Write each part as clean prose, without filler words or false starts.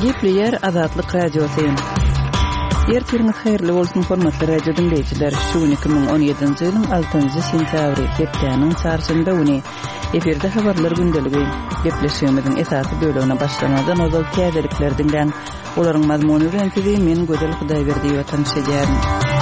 Gepleyer Azatlyk Radiosu. Ertiriniz hayırlı olsun hormatly radio dinleyijiler. Şu 2017-nji ýylyň 6-njy sentýabry hepdeniň çarşamba güni eferde habarlar gündeligi gepleşýümiziň esasy bölümine başlamadan ozal täzeliklerden bilen olaryň mazmuny bilen sizi men Gödel Hudaýberdi we tanışajaryn.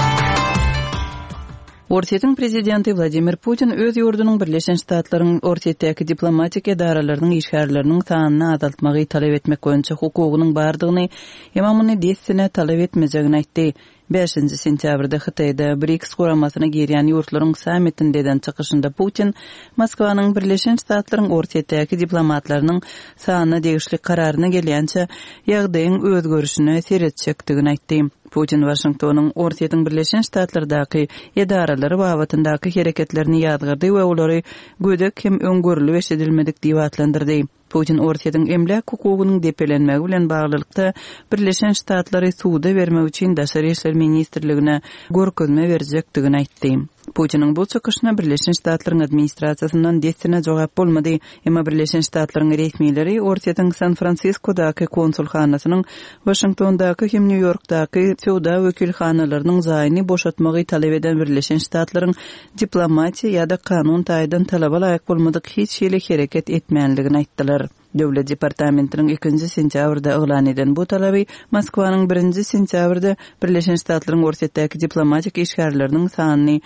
Ortiýetiň prezidenti Vladimir Putin öz ýurdunyň Birleşen Ştatlaryň ortiýetdäki diplomatik edaralarynyň işgärlerini sanyny azaltmagy talap etmek boýunça hukugynyň bardygyny ýamanyny 10 sene talap etmejegini aýtdy. 5-nji sentýabrda Hytaýda BRICS guramasyna girýän ýurtlaryň sammitindeden çykyşynda Putin Moskwanyň Birleşen Ştatlaryň ortiýetdäki diplomatlarynyň sanyny degişlik kararyna gelýänçe ýagdaýyň özgörüşine seretjekdigini aýtdy. Putin Washingtonyň ortiýetiň Birleşen Ştatlardaky edaralary babatyndaky hereketlerini ýadgyrdy we olary gödek hem öňgörüli eşidilmedik diýip atlandyrdy. Putin ortiýetiň emlak hukugynyň depelenmegi bilen baglylykda Birleşen Ştatlary suwda bermek üçin Daşary işler ministrligine görkezme berjekdigini aýtdy. Putiniň bu çykyşyna Birleşen Ştatlaryň administrasiýasyndan destine jogap bolmady. Emma Birleşen Ştatlaryň resmiýetleri ortiýetiň San Franciscodaky konsulxanasynyň Washingtondaky hem New Yorkdaky sowda wekilhanalarynyň zaýyny boşatmagy talap eden Birleşen Ştatlaryň diplomatiýa ýa-da kanun taýdan talaba laýyk bolmadyk hiç şeýle hereket etmänligini aýtdylar. Döwlet departamentiniň 2-nji sentýabrda eglan eden bu talaby Moskwanyň 1-nji sentýabrda Birleşen Ştatlaryň ortiýetdäki diplomatik işgärleriniň sanyny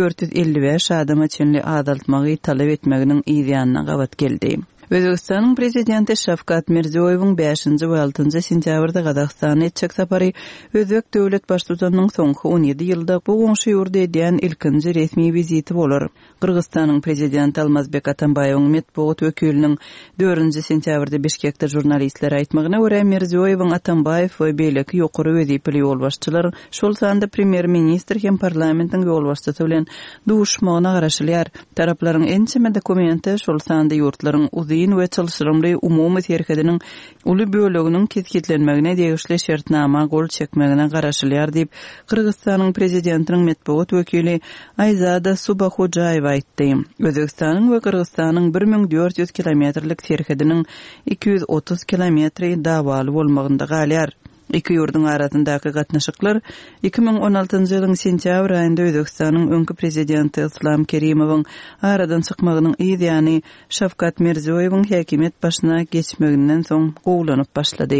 455 adama çenli azaltmagy talap etmeginiň ýa-da gabat geldi. Özbekistanyň prezidenti Şavkat Mirziýoýewiň 5-nji we 6-njy sentýabrda Gazagstana etjek sapary Özbek döwlet başçysynyň soňky 17 ýylda bu goňşy ýurda edýän ilkinji resmi viziti bolar. Kırgızstanyň prezidenti Almazbek Atambaýewiň medeniýet wekiliniň 4-nji sentýabrda Bişkekde jurnalistlere aýtmagyna görä Mirziýoýewiň Atambaýew we beýleki ýokary wezipeli ýolbaşçylar şol sanda premier ministr hem parlamentiň ýolbaşçysy bilen duşmagyna garaşylýar. Taraplaryň ençeme dokumenti şol sanda ýurtlaryň we çalşyrymly umumy terkediniň uly böleginiň ketgetlenmegine degişli şertnama gol çekmegine garaşylýar diýip Kırgızstanyň prezidentiniň medeniýet wekili Ayzada Subahojaýew aýtdy. Özbekistanyň we Kırgızstanyň 1400 kilometrlik terkediniň 230 kilometri dawaly bolmagynda galýar. İki ýurduň arasyndaky gatnaşyklar 2016-njy ýylyň sentýabr aýynda Özbekistanyň öňkü prezidenti Islom Kerimowyň aradan çykmagynyň ýa-ni Şavkat Mirziýoýewiň häkimet başyna geçmeginden soň goýlanyp başlady.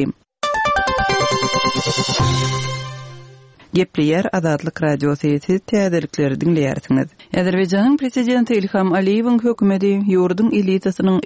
Gepleyer Azatlyk Radiosu täzelikleri dinleýärsiňiz. Azerbaýjanyň prezidenti İlham Aliýewiň hökümeti ýurduň elitasynyň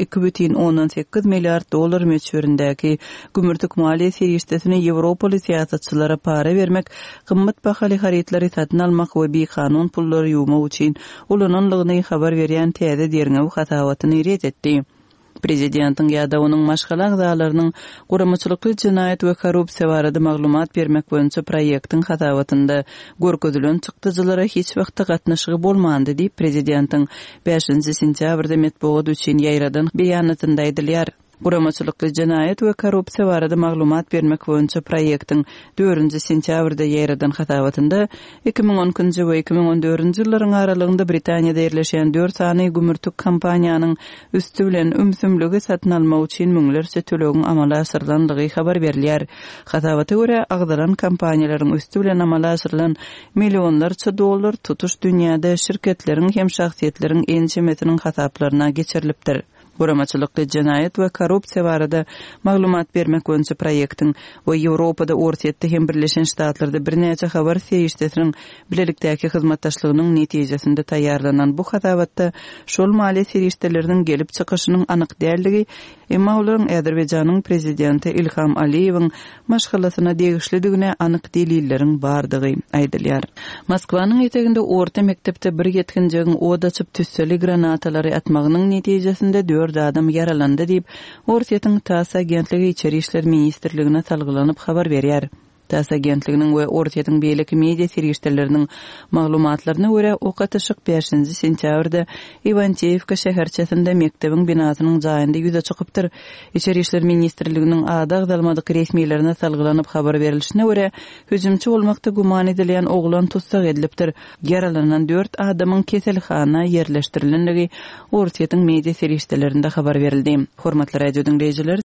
2,8 milliard dollar meçberindäki gümürtük maliýe serişdesini Ýewropaly siýasatçylara para bermek, gymmat bahaly harytlary satyn almak we bir kanun pullary ýumak üçin ulananlygyny habar berýän täze derňew hatawatyny ret etdi. Prezidentiň ýa-da onuň maşgala agzalarynyň guramaçylykly jinayet we korrupsiýa barada maglumat bermek boýunça proýektiň hatawatynda görkezilen çykdyjylara hiç wagtda gatnaşygy bolmandy diýip prezidentiň 5-nji sentýabrda medeniýet üçin ýaýradan beýanatynda aýdylýar. Guramaçylykly jinayet we korrupsiýa barada maglumat bermek boýunça proýektiň 4-nji sentýabrda ýaýradan hatawatynda 2010-njy we 2014-nji ýyllaryň aralygynda Britaniýada ýerleşen 4 sany gümürtük kompaniýanyň üstü bilen ümsümligi satyn almak üçin müňlerçe tölegiň amala aşyrylandygy habar berilýär. Hatawata görä agdaran kompaniýalaryň üstü bilen amala aşyrylan millionlarça dollar tutuş dünýäde şirketleriň hem şahsiýetleriň ençemesiniň hasaplaryna geçirilipdir. Guramaçylykly jinayet we korrupsiýa barada maglumat bermek boýunça proýektiň we Ýewropada ortiýetde hem Birleşen Ştatlarda birnäçe habar serişdesiniň bilelikdäki hyzmatdaşlygynyň netijesinde taýýarlanan bu hatawatda şol maliýe serişdeleriniň gelip çykyşynyň anyk dälligi, emma olaryň Azerbaýjanyň prezidenti İlham Aliýewiň maşgalasyna degişlidigine anyk delilleriň bardygy aýdylýar. Moskwanyň eteginde orta mektepde bir ýetkinjigiň oda açyp tüsseli granatalary atmagynyň netijesinde 4 adam yaralandy diýip ortiýetiň TASS agentligi içeri işler ministrligine salgylanyp habar berýär. TASS agentliginiň we ortiýetiň beýleki media serişdeleriniň maglumatlaryna görä okatyşyk 5-nji sentýabrda Ivantiyevka şäherçesinde mektebiň binasynyň jaýynda ýüze çykypdyr. İçeri işler ministrliginiň agdalmadyk resmiýetlerine salgylanyp habar berilişine görä hüjümçi bolmakda guman edilen oglan tutsak edilipdir. Yaralanan 4 adamyň keselhana ýerleşdirilendigi ortiýetiň media serişdelerinde habar berildi. Hormatly radio dinleýijiler,